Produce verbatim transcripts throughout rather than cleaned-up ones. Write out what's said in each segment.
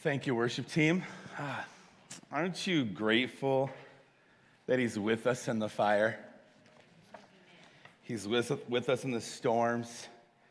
Thank you, worship team. Ah, aren't you grateful that he's with us in the fire? He's with, with us in the storms.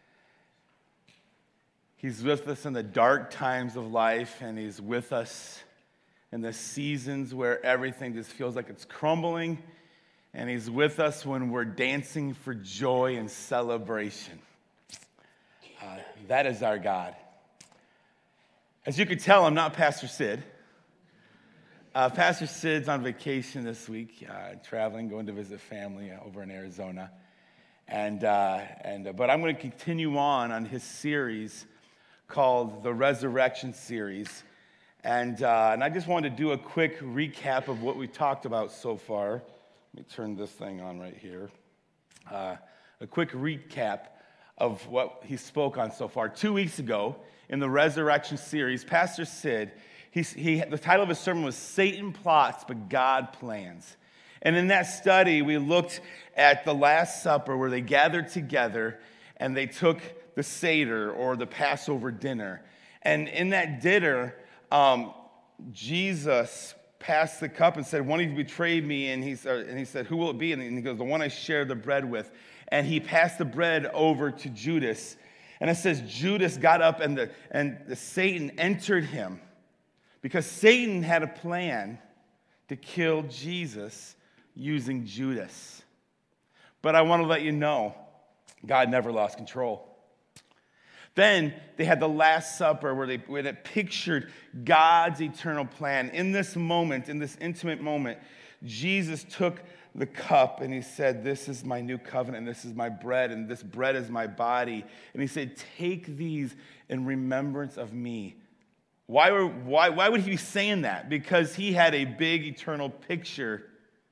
He's with us in the dark times of life, and he's with us in the seasons where everything just feels like it's crumbling, and he's with us when we're dancing for joy and celebration. Uh, that is our God. As you can tell, I'm not Pastor Sid. Uh, Pastor Sid's on vacation this week, uh, traveling, going to visit family over in Arizona. And, uh, and uh, but I'm going to continue on on his series called the Resurrection Series. And, uh, and I just wanted to do a quick recap of what we talked about so far. Let me turn this thing on right here. Uh, a quick recap of what he spoke on so far. Two weeks ago, in the Resurrection Series, Pastor Sid, he, he, the title of his sermon was Satan Plots, but God Plans. And in that study, we looked at the Last Supper where they gathered together and they took the Seder, or the Passover dinner. And in that dinner, um, Jesus passed the cup and said, one of you betrayed me, and he, said, and he said, who will it be? And he goes, the one I share the bread with. And he passed the bread over to Judas. And it says Judas got up and, the, and the Satan entered him because Satan had a plan to kill Jesus using Judas. But I want to let you know, God never lost control. Then they had the Last Supper where, they, where it pictured God's eternal plan. In this moment, in this intimate moment, Jesus took the cup and he said, this is my new covenant, and this is my bread, and this bread is my body. And he said, take these in remembrance of me. Why, were, why, why would he be saying that? Because he had a big eternal picture,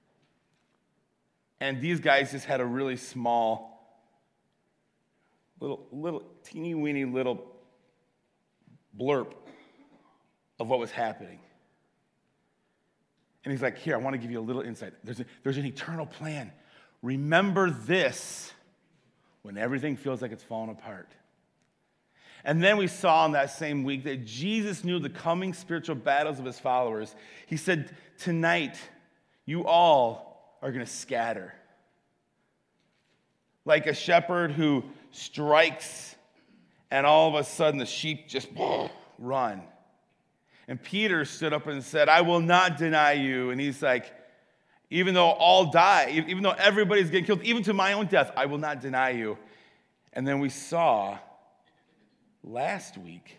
and these guys just had a really small, little, little teeny weeny little blurb of what was happening. And he's like, here, I want to give you a little insight. There's, a, there's an eternal plan. Remember this when everything feels like it's falling apart. And then we saw in that same week that Jesus knew the coming spiritual battles of his followers. He said, tonight, you all are going to scatter. Like a shepherd who strikes, and all of a sudden the sheep just run. And Peter stood up and said, I will not deny you. And he's like, even though all die, even though everybody's getting killed, even to my own death, I will not deny you. And then we saw last week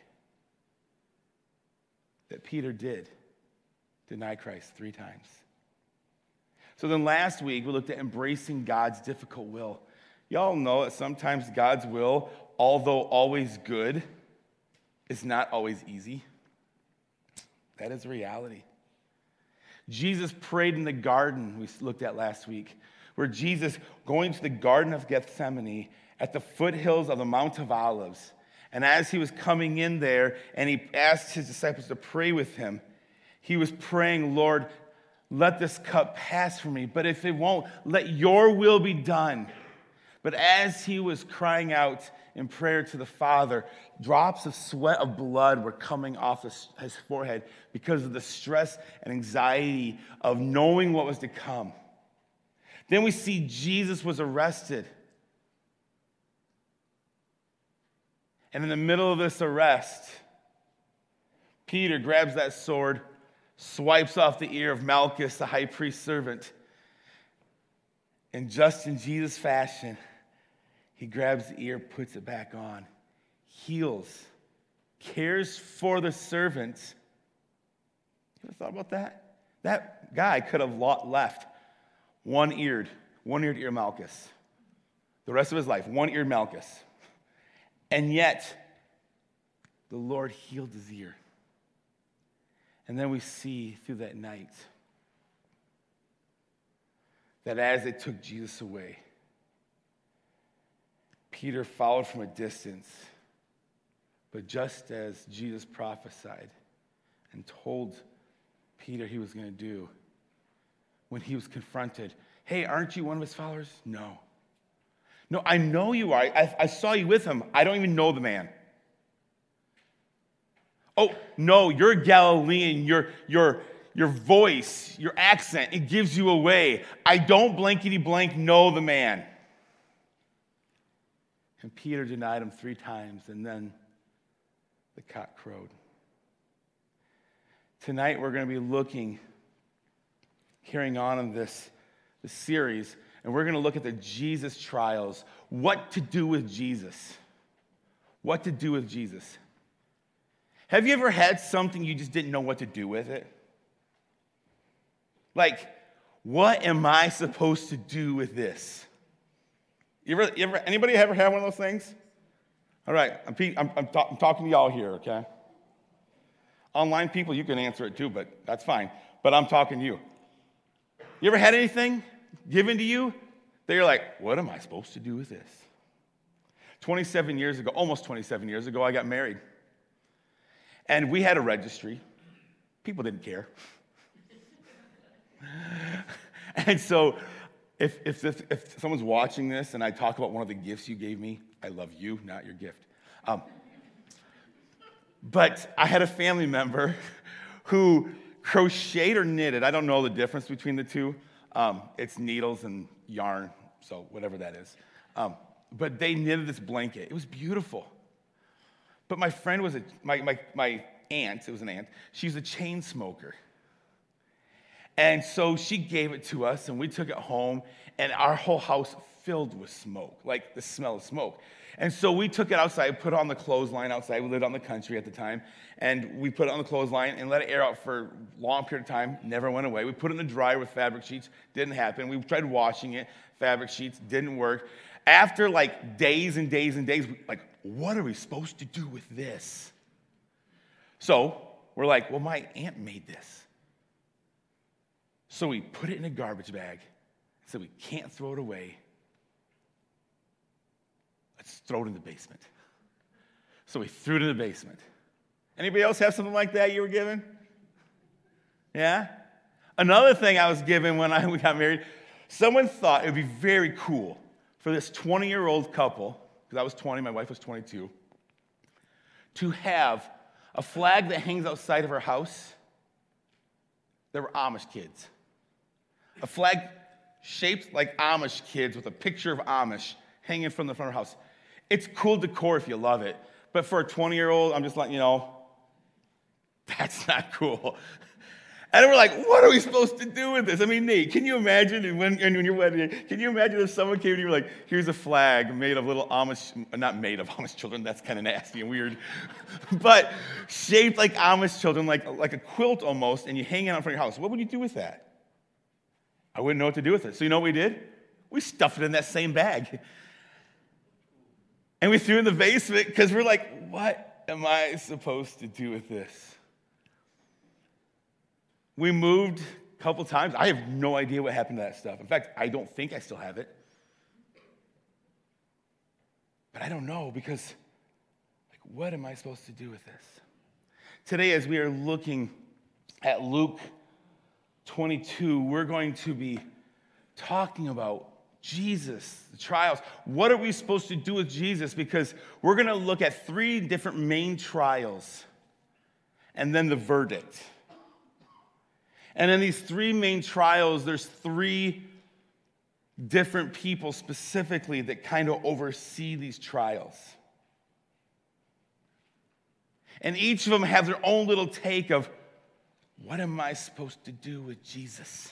that Peter did deny Christ three times. So then last week, we looked at embracing God's difficult will. Y'all know that sometimes God's will, although always good, is not always easy. That is reality. Jesus prayed in the garden we looked at last week, where Jesus, going to the Garden of Gethsemane at the foothills of the Mount of Olives, and as he was coming in there and he asked his disciples to pray with him, he was praying, Lord, let this cup pass from me, but if it won't, let your will be done. But as he was crying out in prayer to the Father, drops of sweat of blood were coming off his forehead because of the stress and anxiety of knowing what was to come. Then we see Jesus was arrested. And in the middle of this arrest, Peter grabs that sword, swipes off the ear of Malchus, the high priest's servant, and just in Jesus' fashion, he grabs the ear, puts it back on, heals, cares for the servant. You ever thought about that? That guy could have left one-eared, one-eared ear Malchus. The rest of his life, one-eared Malchus. And yet, the Lord healed his ear. And then we see through that night that as they took Jesus away, Peter followed from a distance, but just as Jesus prophesied and told Peter he was going to do, when he was confronted, hey, aren't you one of his followers? No. No, I know you are. I, I saw you with him. I don't even know the man. Oh, no, you're Galilean. Your, your, your voice, your accent, it gives you away. I don't blankety blank know the man. And Peter denied him three times, and then the cock crowed. Tonight we're going to be looking, carrying on in this, this series, and we're going to look at the Jesus trials. What to do with Jesus. What to do with Jesus. Have you ever had something you just didn't know what to do with it? Like, what am I supposed to do with this? You ever, you ever, anybody ever had one of those things? All right, I'm, I'm, I'm, ta- I'm talking to y'all here, okay? Online people, you can answer it too, but that's fine. But I'm talking to you. You ever had anything given to you that you're like, what am I supposed to do with this? twenty-seven years ago, almost twenty-seven years ago, I got married. And we had a registry. People didn't care. And so if, if, this, if someone's watching this and I talk about one of the gifts you gave me, I love you, not your gift. Um, but I had a family member who crocheted or knitted. I don't know the difference between the two. Um, it's needles and yarn, so whatever that is. Um, but they knitted this blanket. It was beautiful. But my friend was a, my, my, my aunt, it was an aunt, she's a chain smoker. And so she gave it to us, and we took it home, and our whole house filled with smoke, like the smell of smoke. And so we took it outside, put it on the clothesline outside. We lived on the country at the time. And we put it on the clothesline and let it air out for a long period of time. Never went away. We put it in the dryer with fabric sheets. Didn't happen. We tried washing it. Fabric sheets. Didn't work. After like days and days and days, like, what are we supposed to do with this? So we're like, well, my aunt made this. So we put it in a garbage bag. Said we can't throw it away. Let's throw it in the basement. So we threw it in the basement. Anybody else have something like that you were given? Yeah? Another thing I was given when I we got married, someone thought it would be very cool for this twenty-year-old couple, because I was twenty, my wife was twenty-two, to have a flag that hangs outside of her house. There were Amish kids. A flag shaped like Amish kids with a picture of Amish hanging from the front of her house. It's cool decor if you love it. But for a twenty-year-old, I'm just letting you know, that's not cool. And we're like, what are we supposed to do with this? I mean, Nate, can you imagine when, when you're wedding, can you imagine if someone came to you and were like, here's a flag made of little Amish, not made of Amish children, that's kind of nasty and weird, but shaped like Amish children, like, like a quilt almost, and you hang it out in front of your house. What would you do with that? I wouldn't know what to do with it. So you know what we did? We stuffed it in that same bag. And we threw it in the basement because we're like, what am I supposed to do with this? We moved a couple times. I have no idea what happened to that stuff. In fact, I don't think I still have it. But I don't know because, like, what am I supposed to do with this? Today, as we are looking at Luke twenty-two, we're going to be talking about Jesus, the trials. What are we supposed to do with Jesus? Because we're going to look at three different main trials and then the verdict. And in these three main trials, there's three different people specifically that kind of oversee these trials. And each of them have their own little take of, what am I supposed to do with Jesus?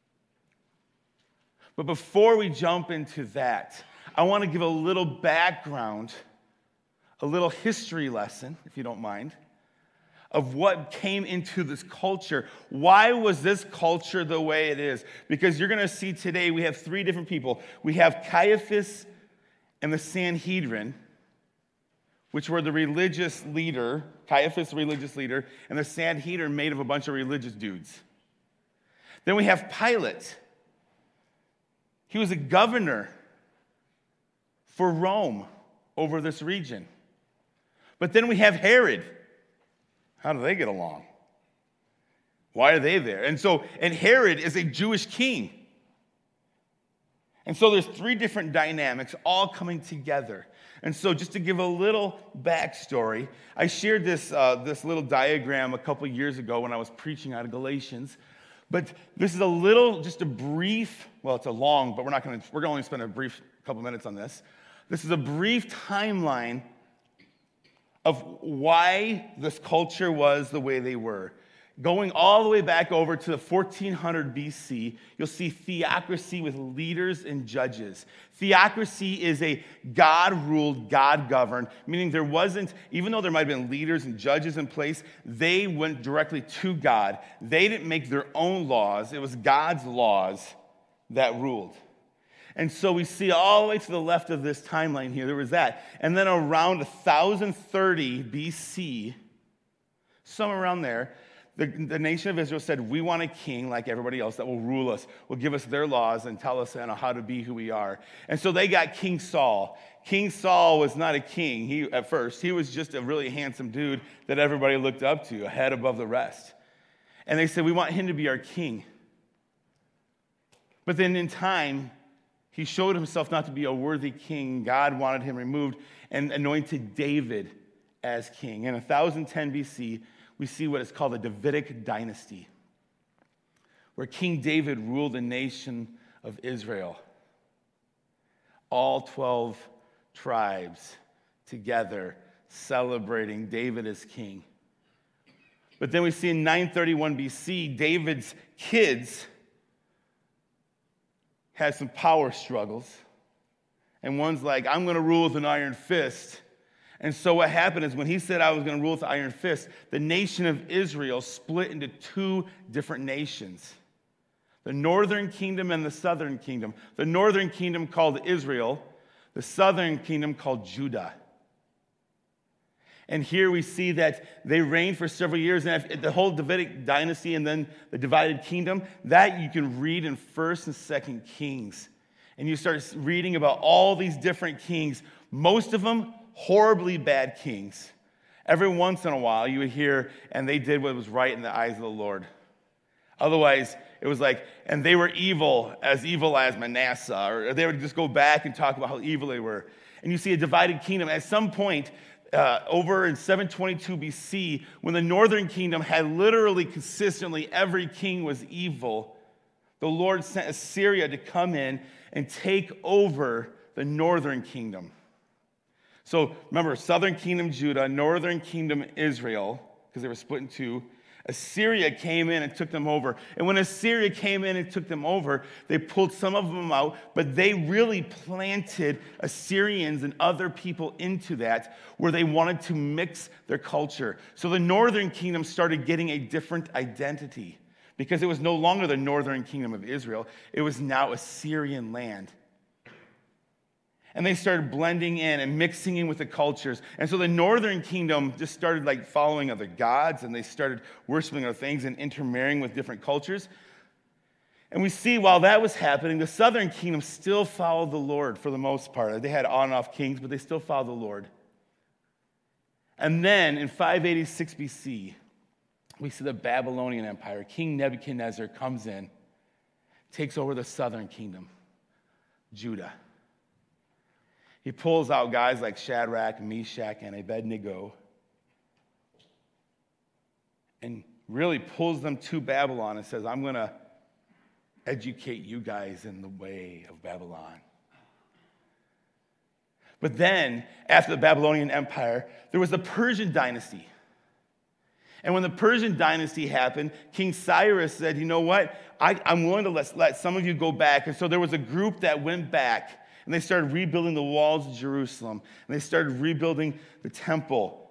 But before we jump into that, I want to give a little background, a little history lesson, if you don't mind, of what came into this culture. Why was this culture the way it is? Because you're going to see today we have three different people. We have Caiaphas and the Sanhedrin, which were the religious leader, Caiaphas, the religious leader, and the Sanhedrin made of a bunch of religious dudes. Then we have Pilate. He was a governor for Rome over this region. But then we have Herod. How do they get along? Why are they there? And so, and Herod is a Jewish king. And so there's three different dynamics all coming together. And so just to give a little backstory, I shared this, uh, this little diagram a couple years ago when I was preaching out of Galatians. But this is a little, just a brief, well, it's a long, but we're not going to, we're going to only spend a brief couple minutes on this. This is a brief timeline of why this culture was the way they were. Going all the way back over to the fourteen hundred B C, you'll see theocracy with leaders and judges. Theocracy is a God-ruled, God-governed, meaning there wasn't, even though there might have been leaders and judges in place, they went directly to God. They didn't make their own laws. It was God's laws that ruled. And so we see all the way to the left of this timeline here, there was that. And then around one thousand thirty B C, somewhere around there, The, the nation of Israel said, we want a king like everybody else that will rule us, will give us their laws and tell us you know, how to be who we are. And so they got King Saul. King Saul was not a king he, at first. He was just a really handsome dude that everybody looked up to, a head above the rest. And they said, we want him to be our king. But then in time, he showed himself not to be a worthy king. God wanted him removed and anointed David as king. In one thousand ten B C, we see what is called the Davidic dynasty, where King David ruled the nation of Israel. All twelve tribes together celebrating David as king. But then we see in nine thirty-one B C, David's kids had some power struggles. And one's like, I'm going to rule with an iron fist. And so what happened is when he said I was going to rule with an iron fist, the nation of Israel split into two different nations. The northern kingdom and the southern kingdom. The northern kingdom called Israel, the southern kingdom called Judah. And here we see that they reigned for several years, and the whole Davidic dynasty and then the divided kingdom, that you can read in First and Second Kings. And you start reading about all these different kings, most of them horribly bad kings. Every once in a while you would hear, and they did what was right in the eyes of the Lord. Otherwise, it was like, and they were evil, as evil as Manasseh, or they would just go back and talk about how evil they were. And you see a divided kingdom. At some point, uh, over in seven twenty-two B C, when the northern kingdom had literally consistently every king was evil, the Lord sent Assyria to come in and take over the northern kingdom. So remember, southern kingdom Judah, northern kingdom Israel, because they were split in two. Assyria came in and took them over. And when Assyria came in and took them over, they pulled some of them out, but they really planted Assyrians and other people into that where they wanted to mix their culture. So the northern kingdom started getting a different identity because it was no longer the northern kingdom of Israel. It was now Assyrian land. And they started blending in and mixing in with the cultures. And so the northern kingdom just started like following other gods, and they started worshiping other things and intermarrying with different cultures. And we see while that was happening, the southern kingdom still followed the Lord for the most part. They had on and off kings, but they still followed the Lord. And then in five eighty-six B C, we see the Babylonian Empire. King Nebuchadnezzar comes in, takes over the southern kingdom, Judah. He pulls out guys like Shadrach, Meshach, and Abednego and really pulls them to Babylon and says, I'm going to educate you guys in the way of Babylon. But then, after the Babylonian Empire, there was the Persian dynasty. And when the Persian dynasty happened, King Cyrus said, you know what? I, I'm willing to let, let some of you go back. And so there was a group that went back. And they started rebuilding the walls of Jerusalem. And they started rebuilding the temple.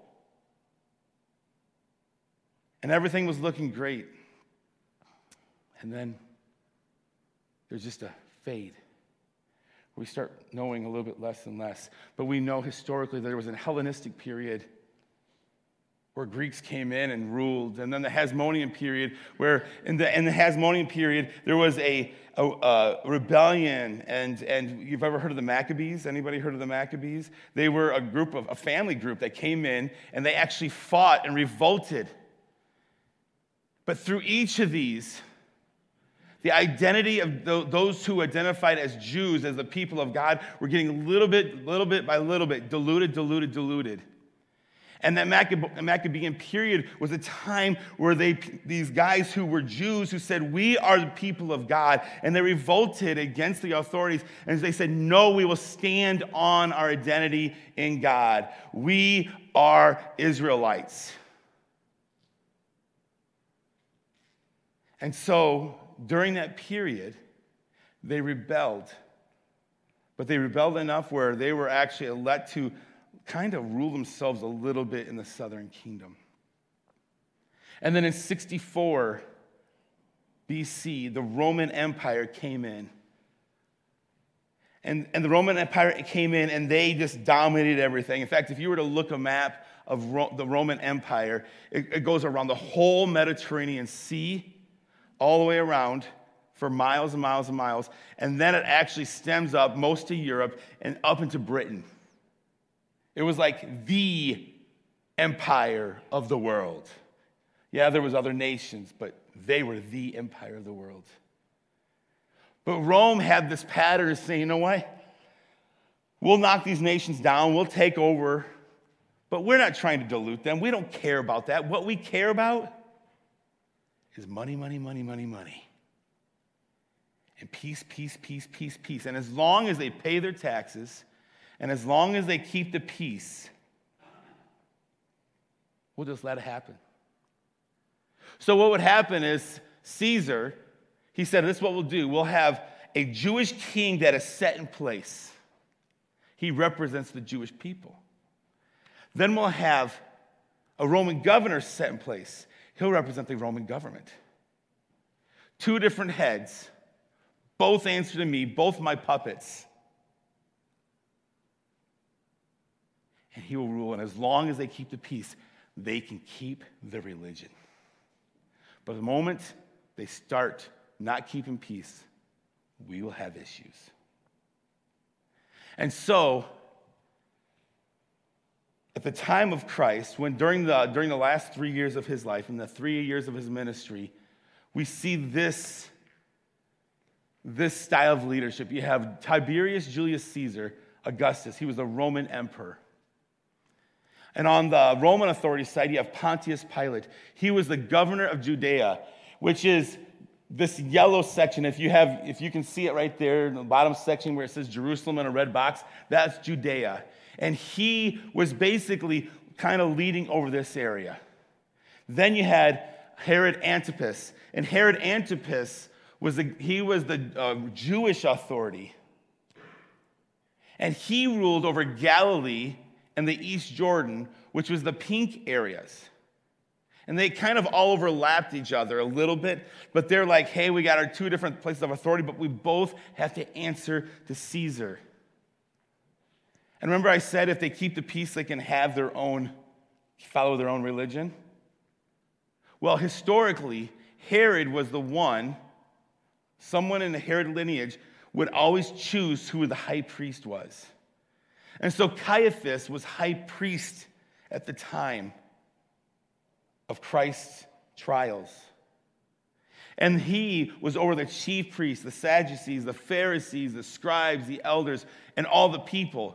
And everything was looking great. And then there's just a fade. We start knowing a little bit less and less. But we know historically there was a Hellenistic period where Greeks came in and ruled. And then the Hasmonean period, where in the, in the Hasmonean period, there was a, a, a rebellion. And, and you've ever heard of the Maccabees? Anybody heard of the Maccabees? They were a group of, a family group that came in, and they actually fought and revolted. But through each of these, The identity of those who identified as Jews, as the people of God, were getting little bit, little bit by little bit, diluted, diluted, diluted. And that Maccabean period was a time where they, these guys who were Jews who said, we are the people of God, and they revolted against the authorities, and they said, no, we will stand on our identity in God. We are Israelites. And so, during that period, they rebelled. But they rebelled enough where they were actually let to kind of rule themselves a little bit in the southern kingdom. And then in sixty-four B C, the Roman Empire came in. And, and the Roman Empire came in and they just dominated everything. In fact, if you were to look a map of Ro- the Roman Empire, it, it goes around the whole Mediterranean Sea, all the way around for miles and miles and miles. And then it actually stems up most of Europe and up into Britain. It was like the empire of the world. Yeah, there was other nations, but they were the empire of the world. But Rome had this pattern of saying, you know what? We'll knock these nations down, we'll take over, but we're not trying to dilute them. We don't care about that. What we care about is money, money, money, money, money. And peace, peace, peace, peace, peace. And as long as they pay their taxes, and as long as they keep the peace, we'll just let it happen. So what would happen is Caesar, he said, this is what we'll do. We'll have a Jewish king that is set in place. He represents the Jewish people. Then we'll have a Roman governor set in place. He'll represent the Roman government. Two different heads, both answer to me, both my puppets. And he will rule, and as long as they keep the peace, they can keep the religion. But the moment they start not keeping peace, we will have issues. And so, at the time of Christ, when during the, during the last three years of his life, in the three years of his ministry, we see this, this style of leadership. You have Tiberius Julius Caesar Augustus. He was a Roman emperor. And on the Roman authority side, you have Pontius Pilate. He was the governor of Judea, which is this yellow section. If you have, if you can see it right there in the bottom section where it says Jerusalem in a red box, that's Judea. And he was basically kind of leading over this area. Then you had Herod Antipas. And Herod Antipas, was the, he was the uh, Jewish authority. And he ruled over Galilee and the East Jordan, which was the pink areas. And they kind of all overlapped each other a little bit, but they're like, hey, we got our two different places of authority, but we both have to answer to Caesar. And remember I said if they keep the peace, they can have their own, follow their own religion? Well, historically, Herod was the one, someone in the Herod lineage would always choose who the high priest was. And so Caiaphas was high priest at the time of Christ's trials. And he was over the chief priests, the Sadducees, the Pharisees, the scribes, the elders, and all the people,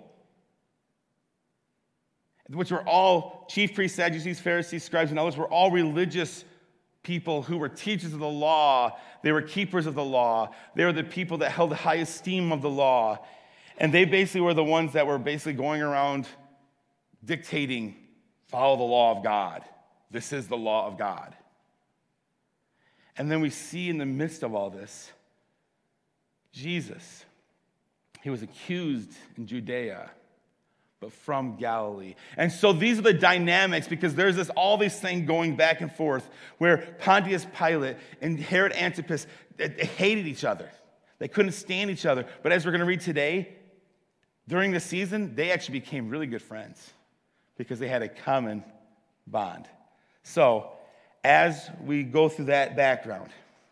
which were all chief priests, Sadducees, Pharisees, scribes, and elders, were all religious people who were teachers of the law. They were keepers of the law. They were the people that held the high esteem of the law. And they basically were the ones that were basically going around dictating, follow the law of God. This is the law of God. And then we see in the midst of all this, Jesus. He was accused in Judea, but from Galilee. And so these are the dynamics, because there's this all these things going back and forth where Pontius Pilate and Herod Antipas, they hated each other. They couldn't stand each other. But as we're going to read today, during the season, they actually became really good friends because they had a common bond. So, as we go through that background,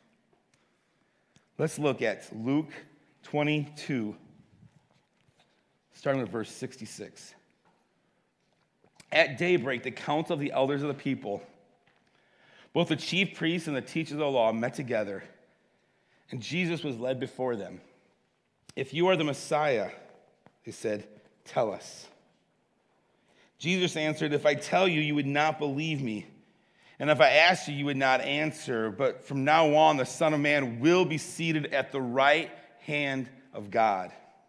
let's look at Luke twenty-two, starting with verse sixty-six. At daybreak, the council of the elders of the people, both the chief priests and the teachers of the law, met together. And Jesus was led before them. "If you are the Messiah," they said, "tell us." Jesus answered, "If I tell you, you would not believe me. And if I asked you, you would not answer. But from now on, the Son of Man will be seated at the right hand of God."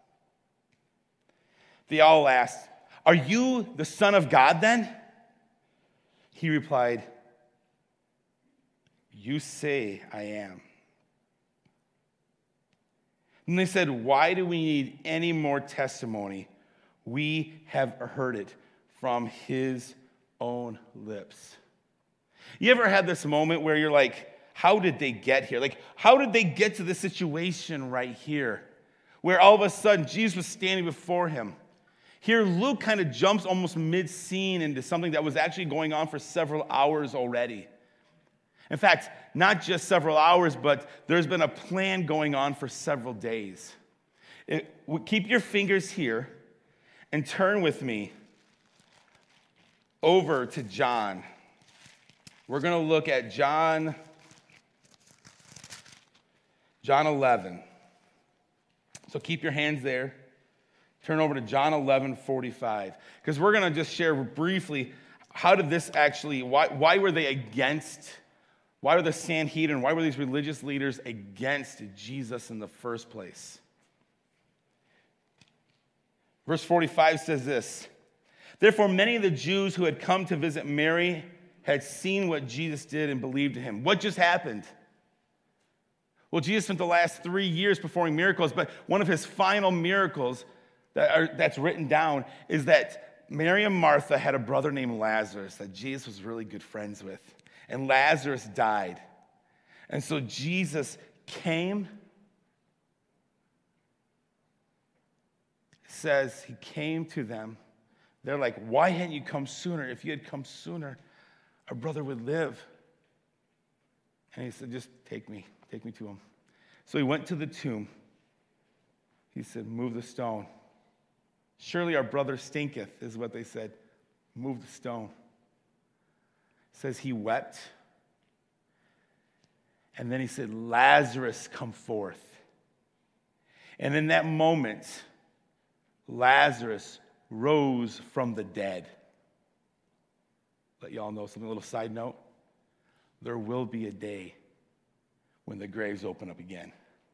They all asked, "Are you the Son of God then?" He replied, "You say I am." And they said, "Why do we need any more testimony? We have heard it from his own lips." You ever had this moment where you're like, how did they get here? Like, how did they get to this situation right here? Where all of a sudden, Jesus was standing before him. Here, Luke kind of jumps almost mid-scene into something that was actually going on for several hours already. In fact, not just several hours, but there's been a plan going on for several days. It, keep your fingers here and turn with me over to John. We're going to look at John, John eleven. So keep your hands there. Turn over to John eleven forty-five. Because we're going to just share briefly, how did this actually, why, why were they against, why were the Sanhedrin, why were these religious leaders against Jesus in the first place? Verse forty-five says this: "Therefore many of the Jews who had come to visit Mary had seen what Jesus did and believed in him." What just happened? Well, Jesus spent the last three years performing miracles, but one of his final miracles that are, that's written down is that Mary and Martha had a brother named Lazarus that Jesus was really good friends with. And Lazarus died. And so Jesus came. It says he came to them. They're like, "Why hadn't you come sooner? If you had come sooner, our brother would live." And he said, "Just take me, take me to him." So he went to the tomb. He said, "Move the stone." "Surely our brother stinketh," is what they said. "Move the stone." It says he wept. And then he said, "Lazarus, come forth." And in that moment, Lazarus rose from the dead. Let y'all know something, a little side note. There will be a day when the graves open up again,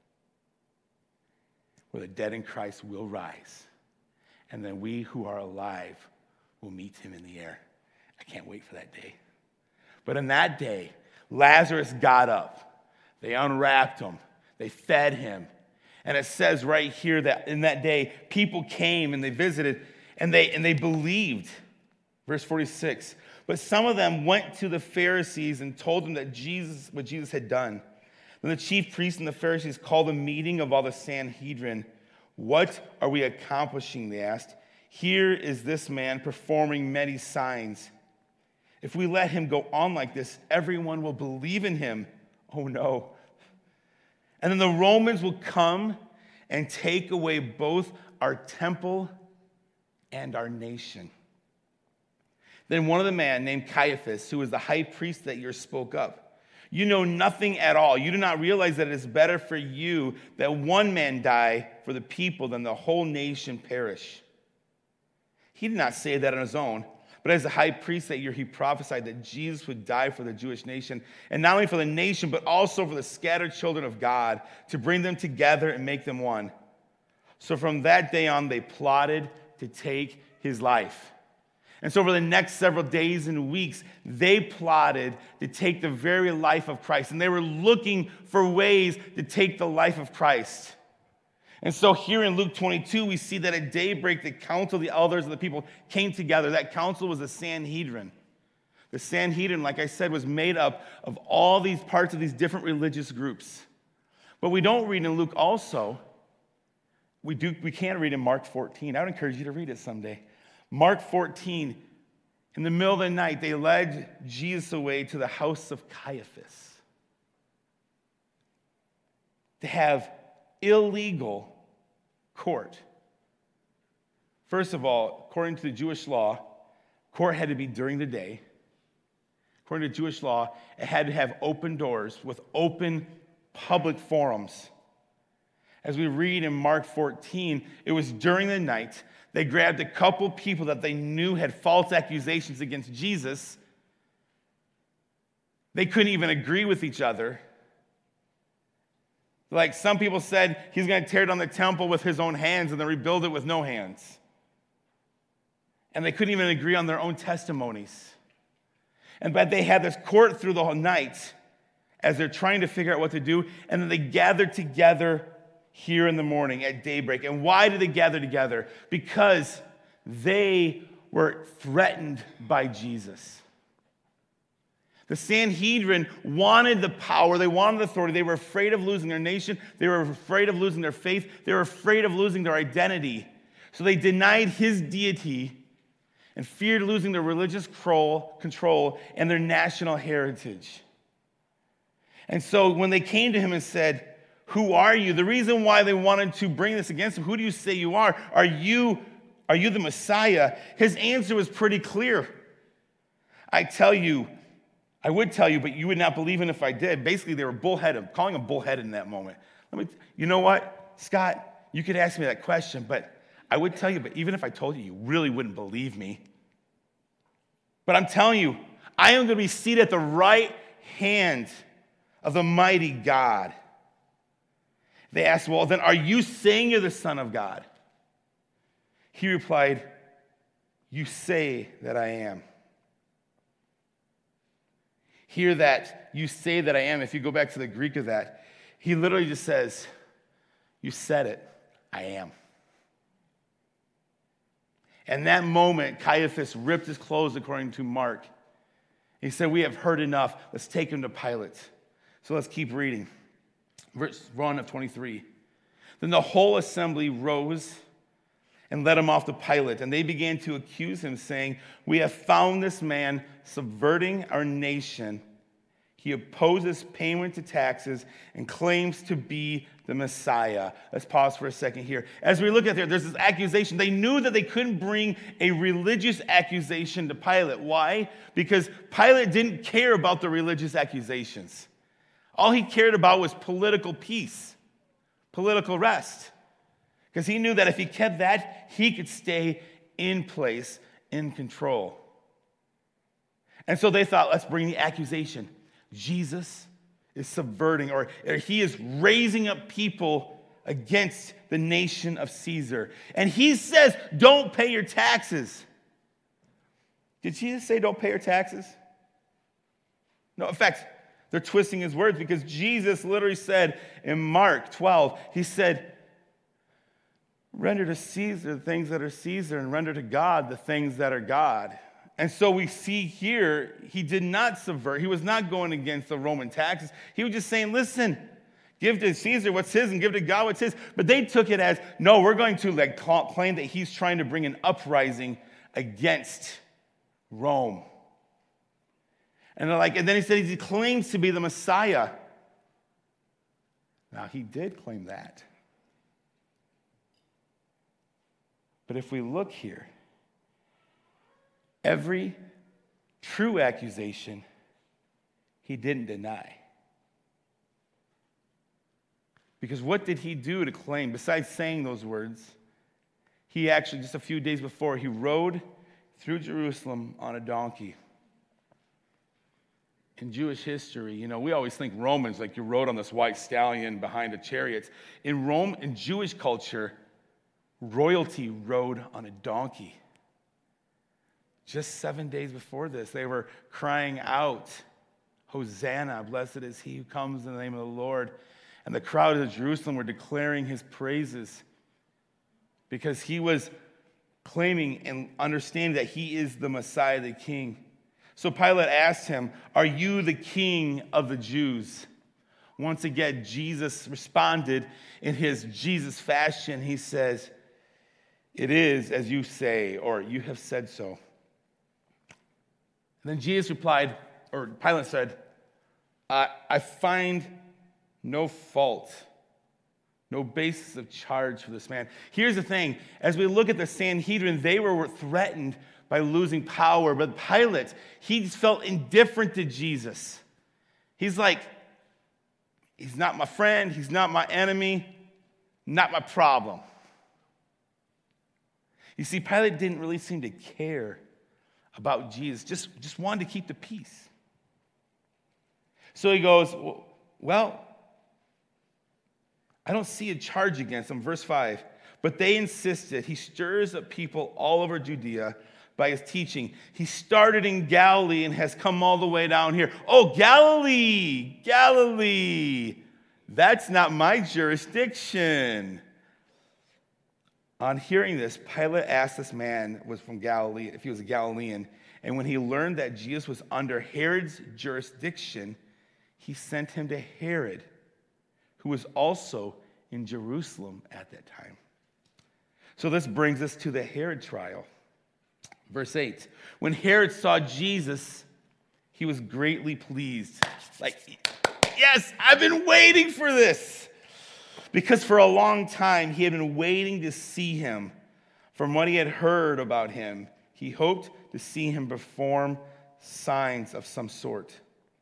where the dead in Christ will rise, and then we who are alive will meet him in the air. I can't wait for that day. But in that day, Lazarus got up. They unwrapped him. They fed him. And it says right here that in that day, people came and they visited, and they and they believed. Verse forty-six. "But some of them went to the Pharisees and told them that Jesus, what Jesus had done. Then the chief priests and the Pharisees called a meeting of all the Sanhedrin. 'What are we accomplishing?' they asked. 'Here is this man performing many signs. If we let him go on like this, everyone will believe in him.' Oh no. And then the Romans will come and take away both our temple and our nation." Then one of the men named Caiaphas, who was the high priest that year, spoke up. "You know nothing at all. You do not realize that it is better for you that one man die for the people than the whole nation perish." He did not say that on his own, but as the high priest that year, he prophesied that Jesus would die for the Jewish nation, and not only for the nation, but also for the scattered children of God, to bring them together and make them one. So from that day on, they plotted to take his life. And so over the next several days and weeks, they plotted to take the very life of Christ. And they were looking for ways to take the life of Christ. And so here in Luke twenty-two, we see that at daybreak, the council, the elders, and the people came together. That council was the Sanhedrin. The Sanhedrin, like I said, was made up of all these parts of these different religious groups. But we don't read in Luke also. We do. We can read in Mark fourteen. I would encourage you to read it someday. Mark fourteen, in the middle of the night, they led Jesus away to the house of Caiaphas to have illegal court. First of all, according to the Jewish law, court had to be during the day. According to Jewish law, it had to have open doors with open public forums. As we read in Mark fourteen, it was during the night. They grabbed a couple people that they knew had false accusations against Jesus. They couldn't even agree with each other. Like some people said, he's going to tear down the temple with his own hands and then rebuild it with no hands. And they couldn't even agree on their own testimonies. And but they had this court through the whole night as they're trying to figure out what to do. And then they gathered together here in the morning at daybreak. And why did they gather together? Because they were threatened by Jesus. The Sanhedrin wanted the power. They wanted authority. They were afraid of losing their nation. They were afraid of losing their faith. They were afraid of losing their identity. So they denied his deity and feared losing their religious control and their national heritage. And so when they came to him and said, "Who are you?" The reason why they wanted to bring this against him, who do you say you are? Are you, are you the Messiah? His answer was pretty clear. I tell you, I would tell you, but you would not believe it if I did. Basically, they were bullheaded, calling him bullheaded in that moment. Let me, you know what, Scott? You could ask me that question, but I would tell you, but even if I told you, you really wouldn't believe me. But I'm telling you, I am going to be seated at the right hand of the mighty God. They asked, "Well, then are you saying you're the Son of God?" He replied, "You say that I am." Hear that, "you say that I am." If you go back to the Greek of that, he literally just says, "You said it, I am." And that moment, Caiaphas ripped his clothes, according to Mark. He said, "We have heard enough. Let's take him to Pilate." So let's keep reading. Verse one of twenty-three. Then the whole assembly rose and led him off to Pilate. And they began to accuse him, saying, "We have found this man subverting our nation. He opposes payment to taxes and claims to be the Messiah." Let's pause for a second here. As we look at there, there's this accusation. They knew that they couldn't bring a religious accusation to Pilate. Why? Because Pilate didn't care about the religious accusations. All he cared about was political peace, political rest. Because he knew that if he kept that, he could stay in place, in control. And so they thought, let's bring the accusation. Jesus is subverting, or, or he is raising up people against the nation of Caesar. And he says, don't pay your taxes. Did Jesus say don't pay your taxes? No, in fact, they're twisting his words, because Jesus literally said in Mark twelve, he said, render to Caesar the things that are Caesar, and render to God the things that are God. And so we see here, he did not subvert. He was not going against the Roman taxes. He was just saying, listen, give to Caesar what's his and give to God what's his. But they took it as, no, we're going to like claim that he's trying to bring an uprising against Rome. And they're like, and then he said he claims to be the Messiah. Now, he did claim that. But if we look here, every true accusation he didn't deny. Because what did he do to claim, besides saying those words? He actually, just a few days before, he rode through Jerusalem on a donkey. In Jewish history, you know, we always think Romans, like you rode on this white stallion behind the chariots. In Rome, in Jewish culture, royalty rode on a donkey. Just seven days before this, they were crying out, Hosanna, blessed is he who comes in the name of the Lord. And the crowd of Jerusalem were declaring his praises because he was claiming and understanding that he is the Messiah, the King. So Pilate asked him, are you the King of the Jews? Once again, Jesus responded in his Jesus fashion. He says, it is as you say, or you have said so. And then Jesus replied, or Pilate said, I, I find no fault, no basis of charge for this man. Here's the thing. As we look at the Sanhedrin, they were threatened by losing power. But Pilate, he felt indifferent to Jesus. He's like, He's not my friend. He's not my enemy. Not my problem. You see, Pilate didn't really seem to care about Jesus. Just, just wanted to keep the peace. So he goes, well, I don't see a charge against him. Verse five. But they insisted. He stirs up people all over Judea by his teaching. He started in Galilee and has come all the way down here. Oh, Galilee, Galilee. That's not my jurisdiction. On hearing this, Pilate asked this man was from Galilee if he was a Galilean. And when he learned that Jesus was under Herod's jurisdiction, he sent him to Herod, who was also in Jerusalem at that time. So this brings us to the Herod trial. Verse eight. When Herod saw Jesus, he was greatly pleased. Like, yes, I've been waiting for this. Because for a long time, he had been waiting to see him. From what he had heard about him, he hoped to see him perform signs of some sort.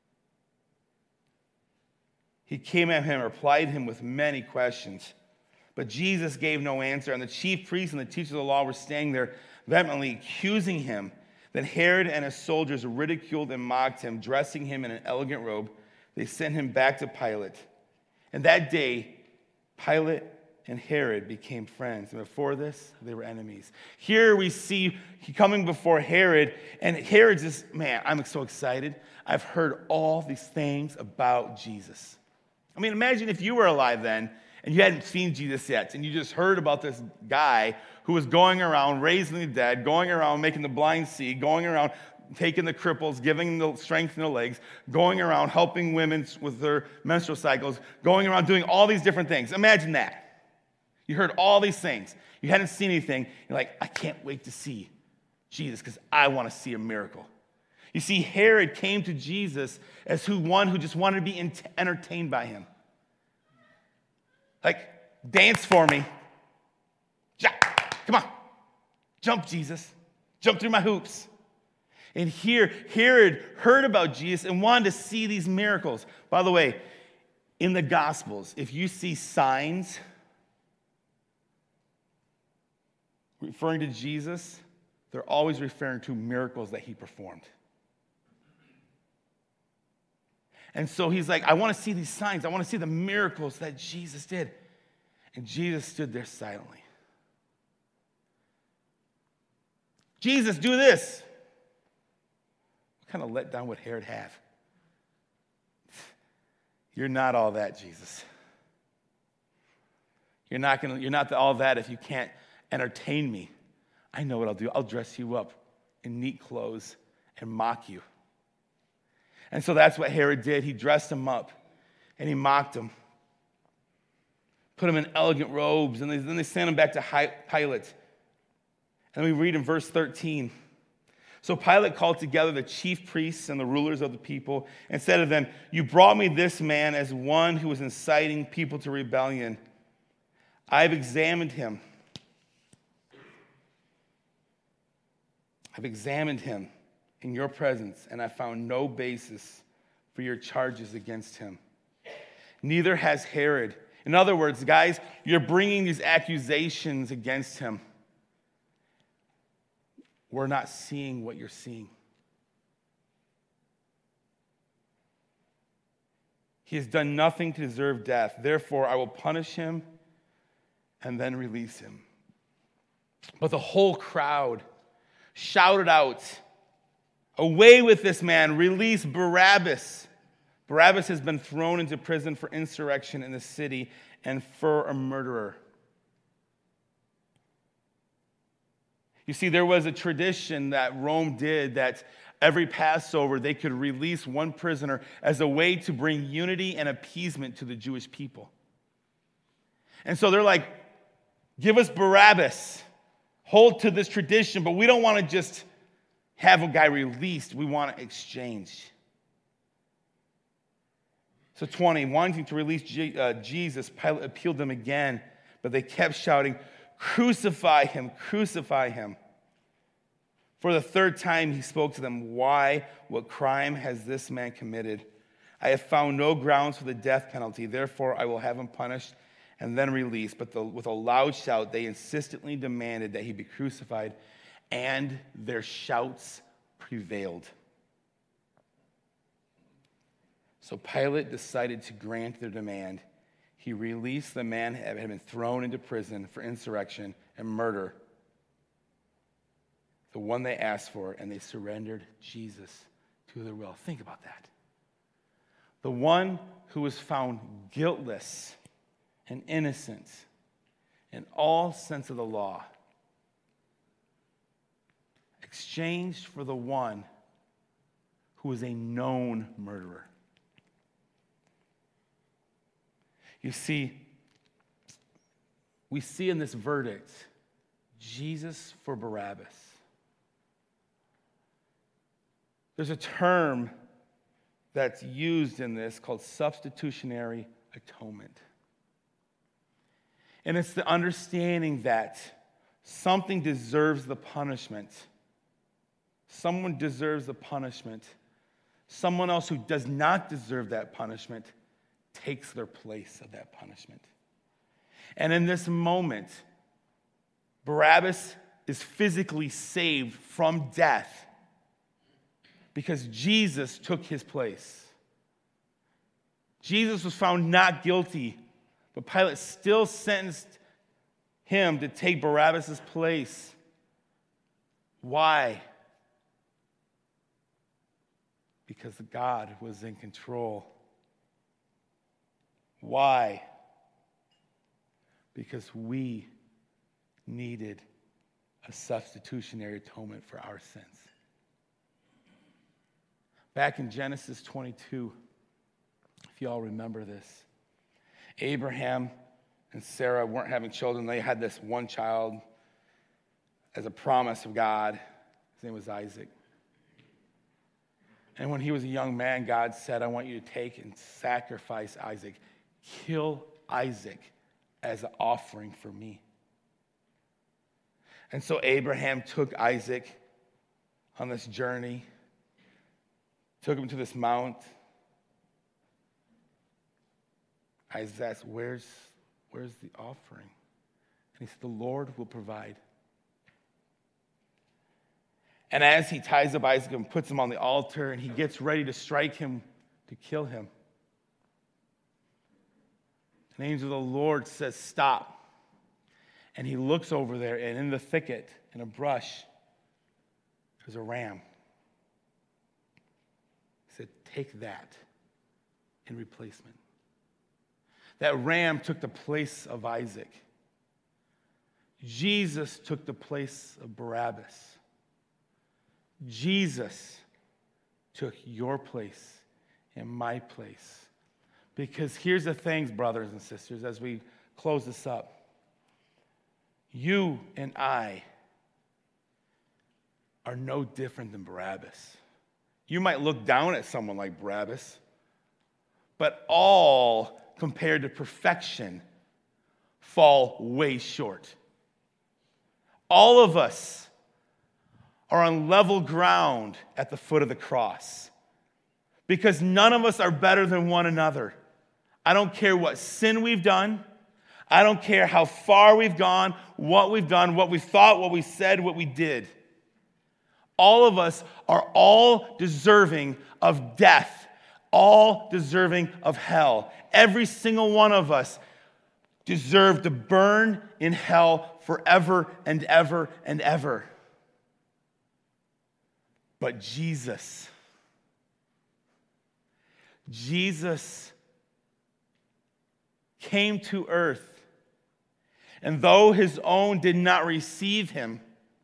He came at him and replied him with many questions. But Jesus gave no answer, and the chief priests and the teachers of the law were standing there vehemently accusing him. Then Herod and his soldiers ridiculed and mocked him, dressing him in an elegant robe. They sent him back to Pilate. And that day, Pilate and Herod became friends. And before this, they were enemies. Here we see he coming before Herod, and Herod's just, man, I'm so excited. I've heard all these things about Jesus. I mean, imagine if you were alive then, and you hadn't seen Jesus yet, and you just heard about this guy who was going around raising the dead, going around making the blind see, going around taking the cripples, giving them the strength in their legs, going around helping women with their menstrual cycles, going around doing all these different things. Imagine that. You heard all these things. You hadn't seen anything. You're like, I can't wait to see Jesus because I want to see a miracle. You see, Herod came to Jesus as who one who just wanted to be entertained by him. Like, dance for me. Yeah, come on. Jump, Jesus. Jump through my hoops. And here, Herod heard about Jesus and wanted to see these miracles. By the way, in the Gospels, if you see signs referring to Jesus, they're always referring to miracles that he performed. And so he's like, I want to see these signs. I want to see the miracles that Jesus did. And Jesus stood there silently. Jesus, do this. What kind of letdown would Herod have? You're not all that, Jesus. You're not gonna, you're not all that if you can't entertain me. I know what I'll do. I'll dress you up in neat clothes and mock you. And so that's what Herod did. He dressed him up and he mocked him. Put him in elegant robes, and then they sent him back to Pilate. And we read in verse thirteen. So Pilate called together the chief priests and the rulers of the people and said to them, you brought me this man as one who was inciting people to rebellion. I've examined him. I've examined him in your presence, and I found no basis for your charges against him. Neither has Herod. In other words, guys, you're bringing these accusations against him. We're not seeing what you're seeing. He has done nothing to deserve death. Therefore, I will punish him and then release him. But the whole crowd shouted out, away with this man, release Barabbas. Barabbas has been thrown into prison for insurrection in the city and for a murderer. You see, there was a tradition that Rome did that every Passover they could release one prisoner as a way to bring unity and appeasement to the Jewish people. And so they're like, give us Barabbas. Hold to this tradition, but we don't want to just have a guy released. We want to exchange. So twenty, wanting to release G- uh, Jesus, Pilate appealed them again, but they kept shouting, crucify him, crucify him. For the third time he spoke to them, why, what crime has this man committed? I have found no grounds for the death penalty. Therefore, I will have him punished and then released. But the, with a loud shout, they insistently demanded that he be crucified, and their shouts prevailed. So Pilate decided to grant their demand. He released the man who had been thrown into prison for insurrection and murder, the one they asked for, and they surrendered Jesus to their will. Think about that. The one who was found guiltless and innocent in all sense of the law, exchanged for the one who was a known murderer. You see, we see in this verdict, Jesus for Barabbas. There's a term that's used in this called substitutionary atonement. And it's the understanding that something deserves the punishment. Someone deserves the punishment. Someone else who does not deserve that punishment takes their place of that punishment. And in this moment, Barabbas is physically saved from death because Jesus took his place. Jesus was found not guilty, but Pilate still sentenced him to take Barabbas' place. Why? Because God was in control. Why? Because we needed a substitutionary atonement for our sins. Back in Genesis twenty-two, if you all remember this, Abraham and Sarah weren't having children. They had this one child as a promise of God. His name was Isaac. And when he was a young man, God said, I want you to take and sacrifice Isaac. Kill Isaac as an offering for me. And so Abraham took Isaac on this journey, took him to this mount. Isaac asked, where's, where's the offering? And he said, the Lord will provide. And as he ties up Isaac and puts him on the altar, and he gets ready to strike him to kill him, an angel of the Lord says, stop. And he looks over there, and in the thicket, in a brush, there's a ram. He said, take that in replacement. That ram took the place of Isaac. Jesus took the place of Barabbas. Jesus took your place and my place. Because here's the things, brothers and sisters, as we close this up. You and I are no different than Barabbas. You might look down at someone like Barabbas, but all, compared to perfection, fall way short. All of us are on level ground at the foot of the cross because none of us are better than one another. I don't care what sin we've done. I don't care how far we've gone, what we've done, what we thought, what we said, what we did. All of us are all deserving of death, all deserving of hell. Every single one of us deserve to burn in hell forever and ever and ever. But Jesus, Jesus came to earth, and though his own did not receive him,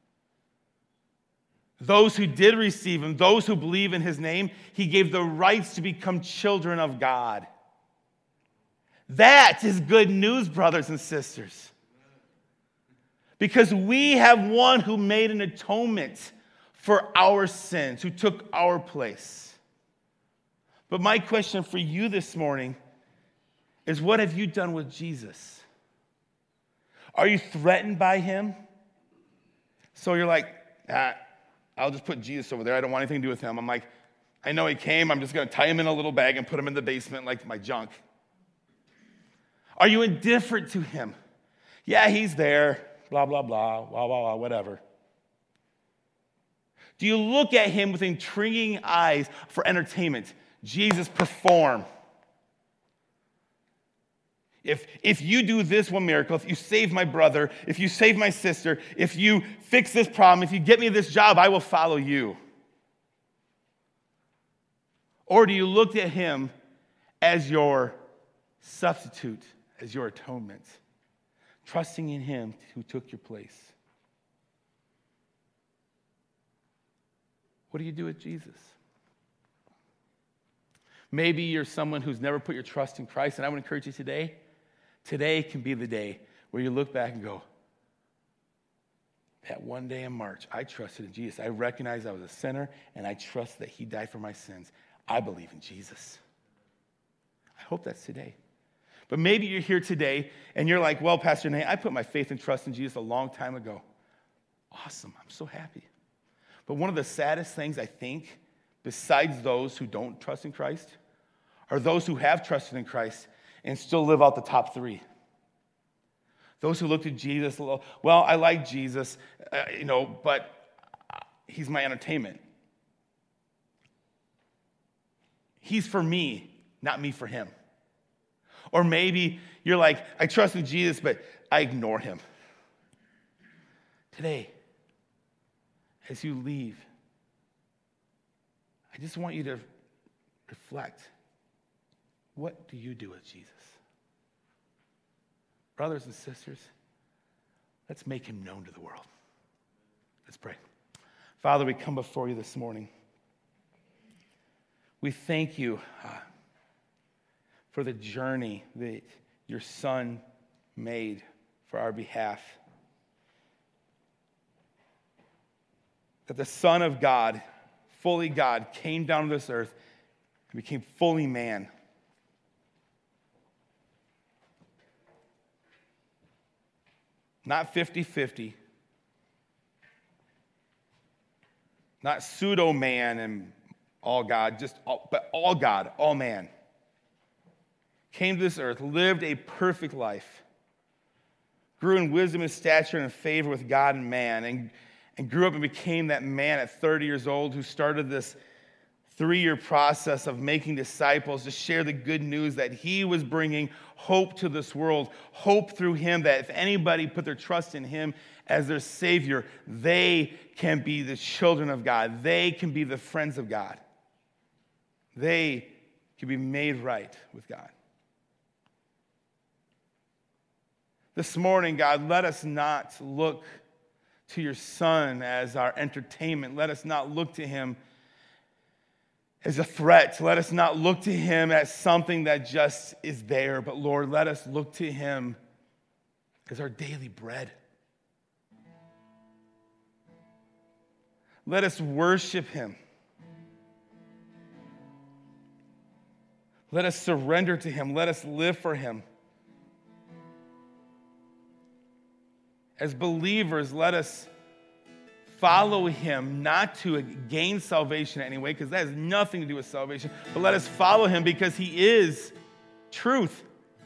those who did receive him, those who believe in his name, he gave the rights to become children of God. That is good news, brothers and sisters. Because we have one who made an atonement for our sins, who took our place. But my question for you this morning is, what have you done with Jesus? Are you threatened by him? So you're like, ah, I'll just put Jesus over there. I don't want anything to do with him. I'm like, I know he came. I'm just going to tie him in a little bag and put him in the basement like my junk. Are you indifferent to him? Yeah, he's there, blah, blah, blah, blah, blah, blah, whatever. Do you look at him with intriguing eyes for entertainment? Jesus, perform. If, if you do this one miracle, if you save my brother, if you save my sister, if you fix this problem, if you get me this job, I will follow you. Or do you look at him as your substitute, as your atonement, trusting in him who took your place? What do you do with Jesus? Maybe you're someone who's never put your trust in Christ, and I would encourage you today, today can be the day where you look back and go, that one day in March, I trusted in Jesus. I recognized I was a sinner, and I trust that he died for my sins. I believe in Jesus. I hope that's today. But maybe you're here today, and you're like, well, Pastor Nate, I put my faith and trust in Jesus a long time ago. Awesome. I'm so happy. But one of the saddest things, I think, besides those who don't trust in Christ, are those who have trusted in Christ and still live out the top three. Those who looked at Jesus, well, I like Jesus, uh, you know, but he's my entertainment. He's for me, not me for him. Or maybe you're like, I trust in Jesus, but I ignore him. Today, as you leave, I just want you to reflect. What do you do with Jesus? Brothers and sisters, let's make him known to the world. Let's pray. Father, we come before you this morning. We thank you uh, for the journey that your Son made for our behalf. That the Son of God, fully God, came down to this earth and became fully man. Not fifty-fifty. Not pseudo-man and all God, just all, but all God, all man. Came to this earth, lived a perfect life, grew in wisdom and stature and in favor with God and man, and, and grew up and became that man at thirty years old who started this three-year process of making disciples to share the good news that he was bringing hope to this world, hope through him that if anybody put their trust in him as their Savior, they can be the children of God. They can be the friends of God. They can be made right with God. This morning, God, let us not look to your Son as our entertainment. Let us not look to him as a threat. Let us not look to him as something that just is there. But Lord, let us look to him as our daily bread. Let us worship him. Let us surrender to him. Let us live for him. As believers, let us follow him, not to gain salvation anyway, because that has nothing to do with salvation, but let us follow him because he is truth.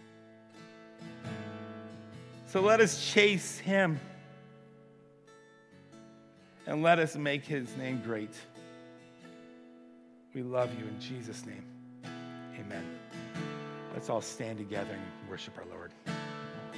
So let us chase him, and let us make his name great. We love you in Jesus' name. Amen. Let's all stand together and worship our Lord.